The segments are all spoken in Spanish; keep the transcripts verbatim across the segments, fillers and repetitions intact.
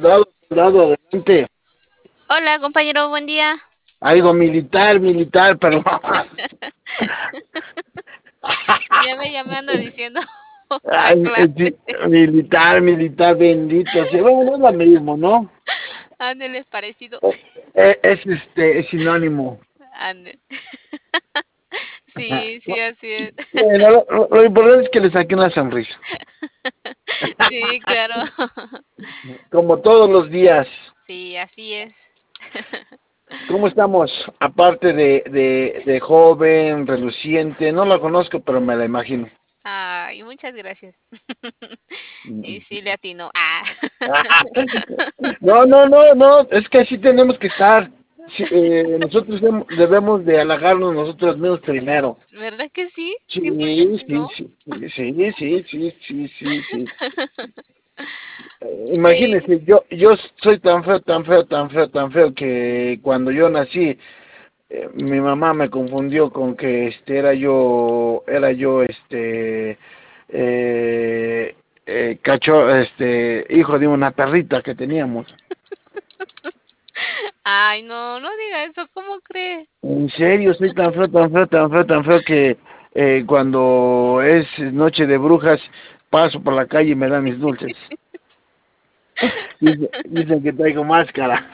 soldado, soldado, adelante. Hola, compañero, buen día. Algo militar, militar, pero... Ya me, ya me ando diciendo la Ay, eh, clase. sí, militar, militar, bendito sea. Bueno, no es lo mismo, ¿no? Ándele, parecido. Eh, Es, este, es sinónimo. Ándele. Ajá. Sí, sí, así es. Bueno, lo, lo- lo importante es que le saque una sonrisa. Sí, claro. Como todos los días. Sí, así es. ¿Cómo estamos? Aparte de, de, de joven, reluciente, no la conozco, pero me la imagino. Ay, muchas gracias. Y sí, le atino. Ah. No, no, no, no, es que así tenemos que estar. Sí, eh, nosotros dem- debemos de halagarnos nosotros mismos primero. ¿Verdad que sí? Sí, Siempre, sí, ¿no? sí, sí, sí, sí, sí, sí, sí, sí. Eh, Sí. Imagínese, yo, yo soy tan feo, tan feo, tan feo, tan feo que cuando yo nací, eh, mi mamá me confundió con que este era yo, era yo este, eh, eh, cacho, este, hijo de una perrita que teníamos. Ay, no, no diga eso, ¿cómo cree? En serio, soy tan feo, tan feo, tan feo, tan feo que eh, cuando es noche de brujas paso por la calle y me dan mis dulces. Dice- Dicen que traigo máscara.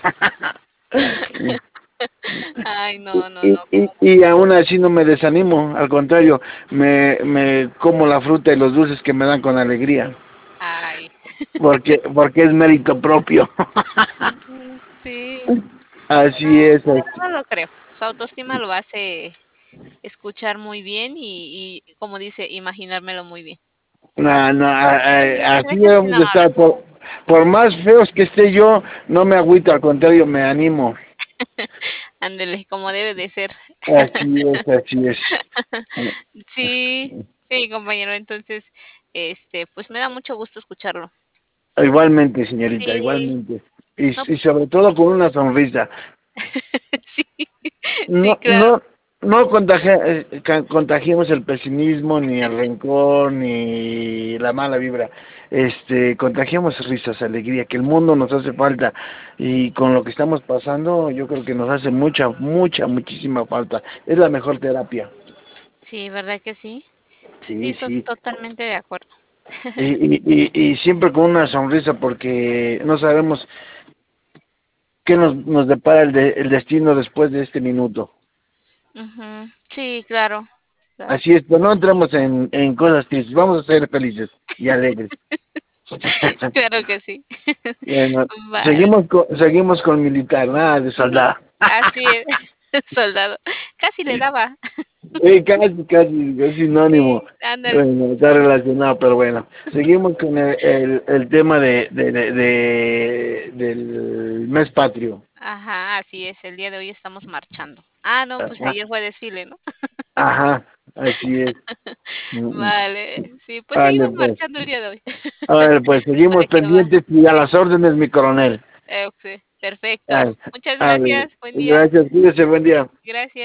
Ay, no, no, Y, no, y, ¿cómo? y aún así no me desanimo, al contrario, me, me como la fruta y los dulces que me dan con alegría, Ay. porque porque es mérito propio. Mm, sí. Así No, es. no, así- no lo creo. Su autoestima lo hace escuchar muy bien y, y, como dice, imaginármelo muy bien. No, no, a- a- Se así ve que es bien debemos de amable. estar. Por, por más feos que esté yo, no me agüito, al contrario, me animo. Ándele, como debe de ser. Así es, así es. Sí, sí, compañero. Entonces, este, pues me da mucho gusto escucharlo. Igualmente, señorita, Sí, igualmente. Y, no, y sobre todo con una sonrisa. sí, sí, No, claro. no, no contagia- eh, ca- contagiemos el pesimismo, ni el rencor, ni la mala vibra. Este, contagiemos risas, alegría, que el mundo nos hace falta. Y con lo que estamos pasando, yo creo que nos hace mucha, mucha, muchísima falta. Es la mejor terapia. Sí, ¿verdad que sí? Sí, Sí, to- sí. totalmente de acuerdo. Y, y, y, y siempre con una sonrisa, porque no sabemos qué nos, nos depara el, de- el destino después de este minuto. Ujú. Sí, claro, claro. Así es, pero no entremos en, en cosas tristes, vamos a ser felices y alegres. Claro que sí. Bueno, Vale. seguimos con, seguimos con militar, nada de Ujú. soldado. Así es, soldado. Casi le daba. Eh, casi, casi, es sinónimo. Sí, ándale. Bueno, está relacionado, pero bueno. Seguimos con el, el, el tema de, de, de, de- del mes patrio. Ajá, así es. El día de hoy estamos marchando. Ah, no, pues Ajá, ayer fue desfile, ¿no? ajá, así es. Mm, mm. Vale, sí, pues Vale, seguimos pues. marchando el día de hoy. A ver, pues seguimos ¿Para qué va? pendientes y a las órdenes, mi coronel. Eh, sí, perfecto. Ah, Muchas vale. gracias. Buen día. Gracias, cuídese, buen día. Gracias.